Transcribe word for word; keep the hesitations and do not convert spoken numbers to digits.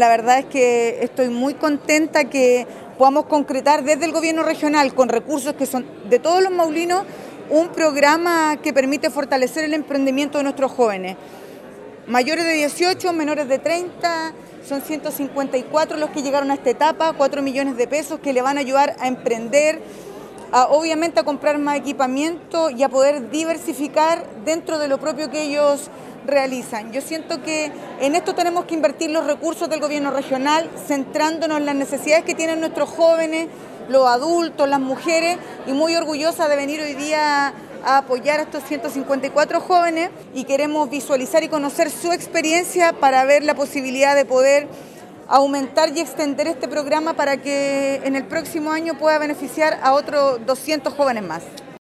La verdad es que estoy muy contenta que podamos concretar desde el gobierno regional, con recursos que son de todos los maulinos, un programa que permite fortalecer el emprendimiento de nuestros jóvenes. Mayores de dieciocho, menores de treinta, son ciento cincuenta y cuatro los que llegaron a esta etapa, cuatro millones de pesos que le van a ayudar a emprender, a, obviamente a comprar más equipamiento y a poder diversificar dentro de lo propio que ellos realizan. Yo siento que en esto tenemos que invertir los recursos del gobierno regional, centrándonos en las necesidades que tienen nuestros jóvenes, los adultos, las mujeres, y muy orgullosa de venir hoy día a apoyar a estos ciento cincuenta y cuatro jóvenes, y queremos visualizar y conocer su experiencia para ver la posibilidad de poder aumentar y extender este programa para que en el próximo año pueda beneficiar a otros doscientos jóvenes más.